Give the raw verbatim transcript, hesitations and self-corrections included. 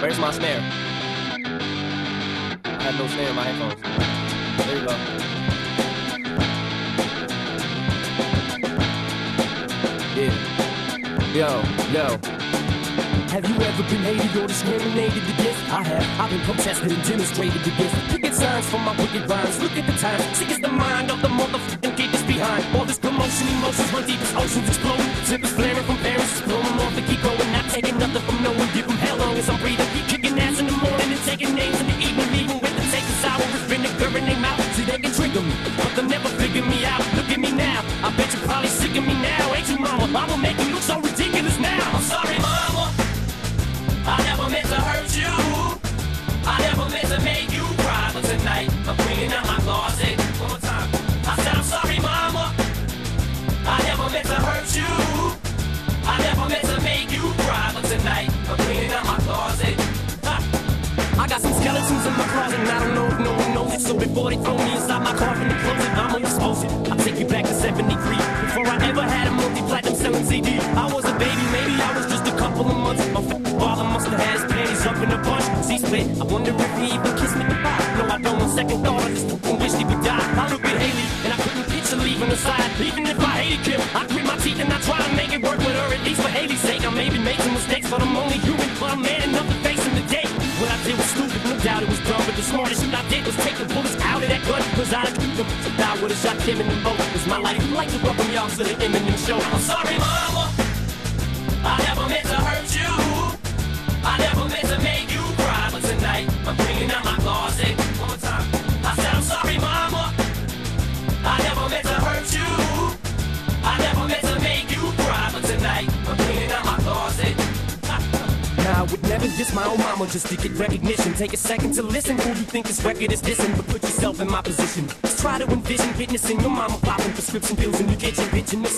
Where's my snare? I have no snare in my headphones. There you go. Yeah. Yo, yo. Have you ever been hated or discriminated against? I have. I've been protested and demonstrated against. Picket signs for my wicked rhymes. Look at the time. Sick is the mind of the motherfucking kid that's behind. All this commotion, emotions run deep as oceans exploding. Zippers flaring from parents, blowing off the keep going. Not taking nothing from no one. Give them hell long as I'm breathing. Kicking ass in the morning and taking names in the evening. Leaving with the taste of sour with vinegar in their mouth. See, they can trigger me, but they'll never figure me out. Look at me now. I bet you're probably sick of me now. Ain't you, mama? Mama make you look so ridiculous now. I'm sorry, mama. I never meant to hurt you. I never meant to make you cry. But tonight, I'm cleaning out my closet. One more time. I said, I'm sorry, mama. I never meant to hurt you. I never meant to make you cry. But tonight, I'm cleaning out my closet. Ha. I got some skeletons in my closet, and I don't know if no one knows it. So before they throw me inside my coffin and close it, I'ma expose it. I'll take you back to seventy-three. Before I ever had a multi-platinum selling C D. I was a baby, maybe I was just a couple of months. My father must have had his panties up in a bunch. See split, I wonder if he even kissed me goodbye. No, I don't. On second thought, I just wish he would die. I look at Haley, and I couldn't picture leaving her side. Even if I hated Kim, I grit my teeth and I try to make it work with her. At least for Haley's sake, I maybe made some mistakes, but I'm only human. But I'm man enough to face him today. What I did was stupid, no doubt it was dumb. But the smartest shit I did was take the bullets out of that gun. Cause I didn't die with a shot, Kim and them both. It's my life. I'd like to welcome y'all to the Eminem show. I'm sorry, mama. I never meant to hurt you. I never meant to make you cry, but tonight I'm bringing out my closet. One more time. I said I'm sorry, mama. I never meant to hurt you. I never meant to make you cry, but tonight I'm bringing out my closet. Now I would never diss my own mama just to get recognition. Take a second to listen. Who you think this record is dissing? But put yourself in my position. Let's try to envision witnessing your mama popping prescription pills in your kitchen, bitching.